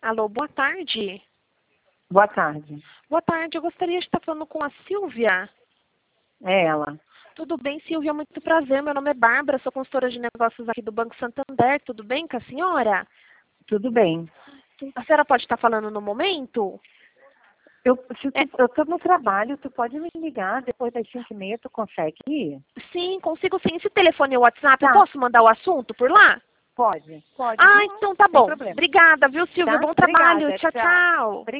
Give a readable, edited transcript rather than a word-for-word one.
Alô, boa tarde. Boa tarde. Boa tarde, eu gostaria de estar falando com a Silvia. É ela. Tudo bem, Silvia? Muito prazer. Meu nome é Bárbara, sou consultora de negócios aqui do Banco Santander. Tudo bem com a senhora? Tudo bem. A senhora pode estar falando no momento? Eu estou no trabalho, tu pode me ligar depois das 5h30, tu consegue ir? Sim, consigo sim. Esse telefone é o WhatsApp, Tá. eu posso mandar o assunto por lá? Pode. Ah, então tá Sem bom. problema. Obrigada, viu, Silvia? Tá? Bom trabalho. Obrigada, Tchau, tchau. tchau.